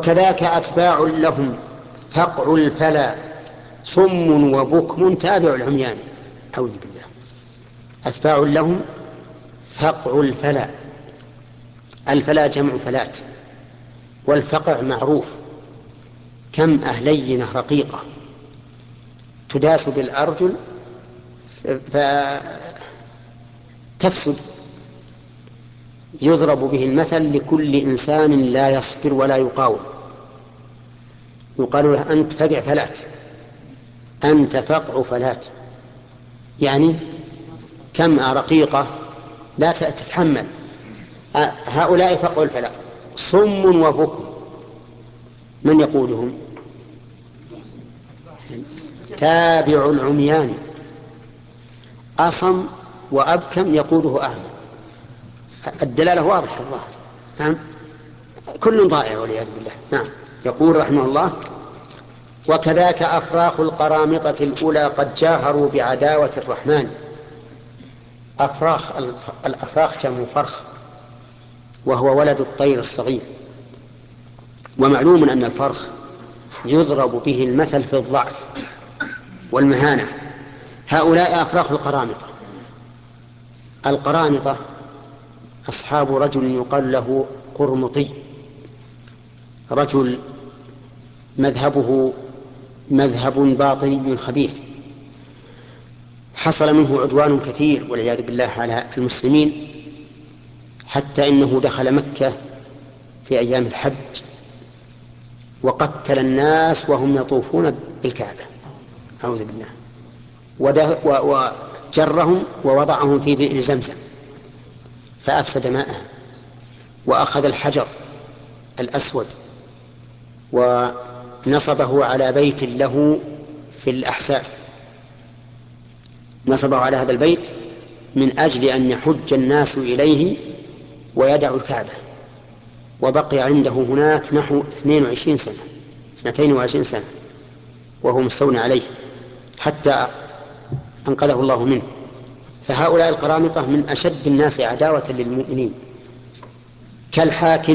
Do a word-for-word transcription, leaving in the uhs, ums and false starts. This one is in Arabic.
وكذاك أتباع لهم فقع الفلا صم وبكم تابع العميان. أعوذ بالله. أتباع لهم فقع الفلا. الفلا جمع فلات، والفقع معروف، كم أهلينة رقيقة تداس بالأرجل فتفسد، يضرب به المثل لكل إنسان لا يصبر ولا يقاوم، يقال له أنت فقع فلات، أنت فقع فلات، يعني كم رقيقة لا تتحمل. هؤلاء فقع الفلا صم وبكم، من يقودهم؟ تابع العميان. أصم وأبكم يقوده أعمى. الدلالة واضحة الظاهر. نعم، كل ضائع والعياذ بالله. نعم. يقول رحمه الله: وكذاك أفراخ القرامطة الأولى قد جاهروا بعداوة الرحمن. أفراخ، الأفراخ جمع فرخ، وهو ولد الطير الصغير، ومعلوم أن الفرخ يضرب به المثل في الضعف والمهانة. هؤلاء أفراخ القرامطة. القرامطة أصحاب رجل يقال له قرمطي، رجل مذهبه مذهب باطني خبيث، حصل منه عدوان كثير والعياذ بالله على المسلمين، حتى إنه دخل مكة في أيام الحج وقتل الناس وهم يطوفون بالكعبة، أعوذ بالله، وجرهم ووضعهم في بئر زمزم فأفسد ماءها، وأخذ الحجر الأسود ونصبه على بيت له في الأحساء، نصبه على هذا البيت من أجل أن يحج الناس إليه ويدعوا الكعبة، وبقي عنده هناك نحو اثنين وعشرين سنة اثنتين وعشرين سنة وهو مستولى عليه حتى أنقذه الله منه. فهؤلاء القرامطة من أشد الناس عداوة للمؤمنين، كالحاكم